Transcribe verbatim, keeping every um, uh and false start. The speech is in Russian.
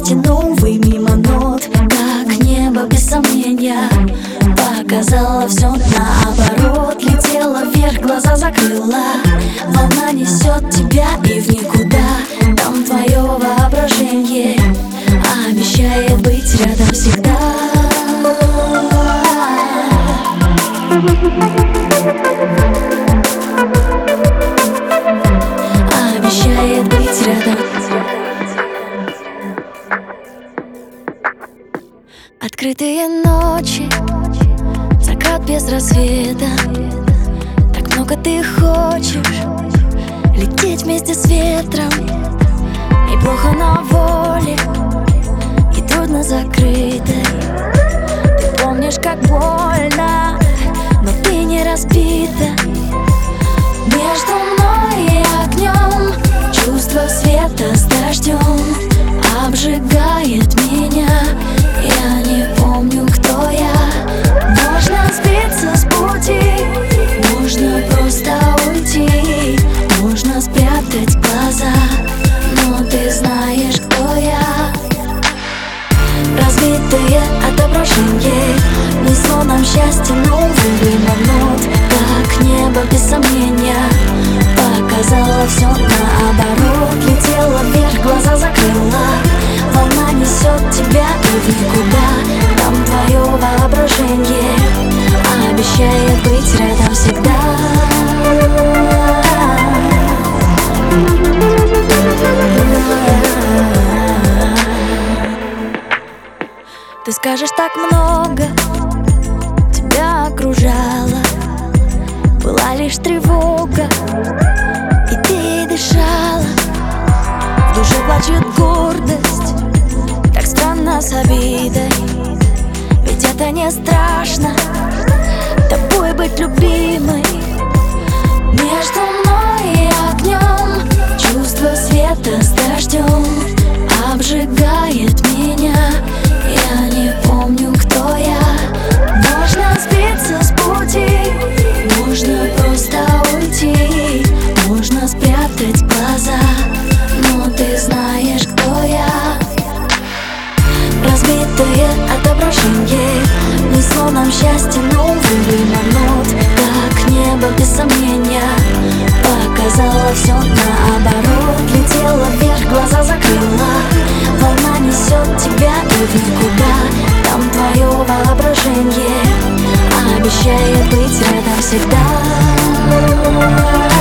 счастье новый мимо нот, как небо без сомнения. Показала все наоборот, летела вверх, глаза закрыла. Волна несет тебя и в никуда, там твое воображение обещает быть рядом всегда. Обещает быть рядом. Открытые ночи, закат без рассвета. Так много ты хочешь лететь вместе с ветром. И плохо на воле, и трудно закрытой. Ты помнишь, как больно, но ты не разбита. Между мной и огнем чувство света с дождем обжигает меня. Я не помню, кто я. Можно сбиться с пути, можно просто уйти, можно спрятать глаза, но ты знаешь, кто я. Разбитое отображение несло нам счастье новый нот, как небо без сомнения. Показала все наоборот, летела вверх, глаза закрыла. Волна несет тебя и в никуда, там твое воображение обещает быть рядом всегда. Ты скажешь, так много тебя окружало, была лишь тревога, и ты дышала. В душе плачет гордость, так странно с обидой. Ведь это не страшно, тобой быть любимой. Между мной и огнем чувство света с дождем обжигает меня. Я не помню, кто я. Можно сбиться с пути, можно просто уйти, можно спрятать глаза, но ты знаешь, кто я. Разбитое отображение несло нам счастье новый нот, как небо без сомнения. Показала все наоборот, летела вверх, глаза закрыла. Волна несет тебя и в никуда, там твое воображение обещает быть рядом всегда.